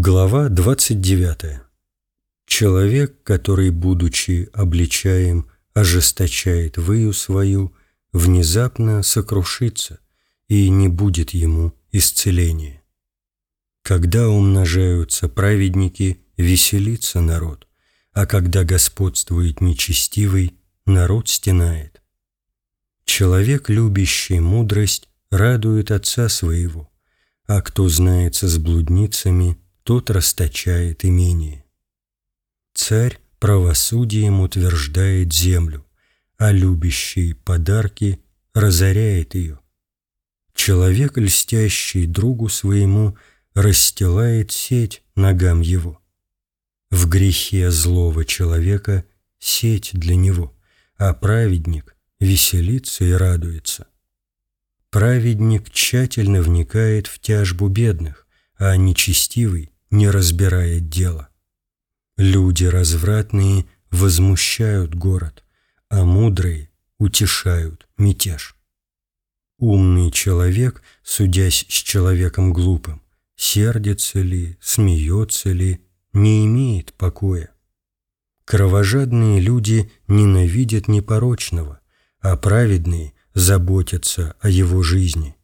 Глава 29. Человек, который, будучи обличаем, ожесточает выю свою, внезапно сокрушится, и не будет ему исцеления. Когда умножаются праведники, веселится народ, а когда господствует нечестивый, народ стенает. Человек, любящий мудрость, радует отца своего, а кто знается с блудницами, тот расточает имение. Царь правосудием утверждает землю, а любящий подарки разоряет ее. Человек, льстящий другу своему, расстилает сеть ногам его. В грехе злого человека сеть для него, а праведник веселится и радуется. Праведник тщательно вникает в тяжбу бедных, а нечестивый не разбирает дело. Люди развратные возмущают город, а мудрые утешают мятеж. Умный человек, судясь с человеком глупым, сердится ли, смеется ли, не имеет покоя. Кровожадные люди ненавидят непорочного, а праведные заботятся о его жизни.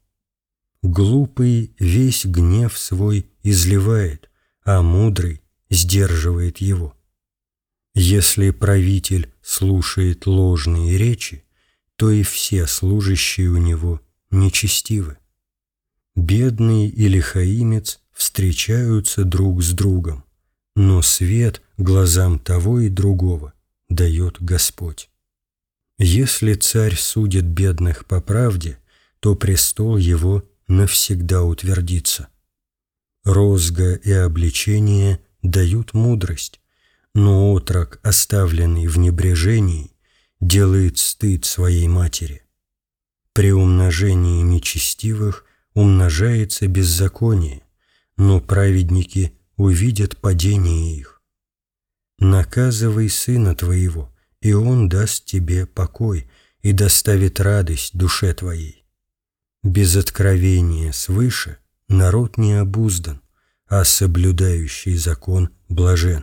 Глупый весь гнев свой изливает, а мудрый сдерживает его. Если правитель слушает ложные речи, то и все служащие у него нечестивы. Бедный и лихаимец встречаются друг с другом, но свет глазам того и другого дает Господь. Если царь судит бедных по правде, то престол его навсегда утвердится. Розга и обличение дают мудрость, но отрок, оставленный в небрежении, делает стыд своей матери. При умножении нечестивых умножается беззаконие, но праведники увидят падение их. Наказывай сына твоего, и он даст тебе покой и доставит радость душе твоей. Без откровения свыше народ не обуздан, а соблюдающий закон блажен.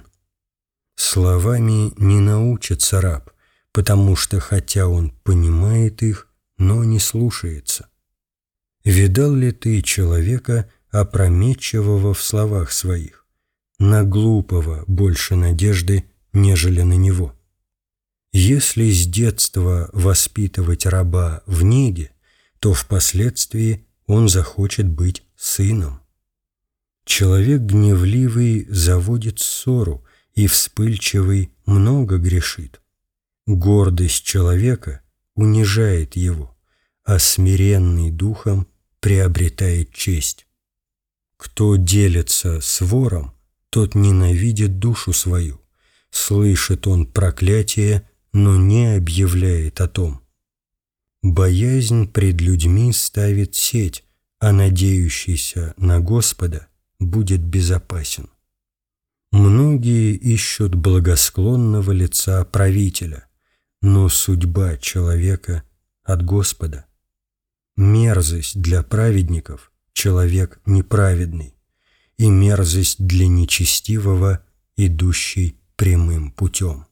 Словами не научится раб, потому что хотя он понимает их, но не слушается. Видал ли ты человека, опрометчивого в словах своих? На глупого больше надежды, нежели на него. Если с детства воспитывать раба в неге, то впоследствии он захочет быть сыном. Человек гневливый заводит ссору, и вспыльчивый много грешит. Гордость человека унижает его, а смиренный духом приобретает честь. Кто делится с вором, тот ненавидит душу свою. Слышит он проклятие, но не объявляет о том. Боязнь пред людьми ставит сеть, а надеющийся на Господа будет безопасен. Многие ищут благосклонного лица правителя, но судьба человека от Господа. Мерзость для праведников – человек неправедный, и мерзость для нечестивого, идущий прямым путем.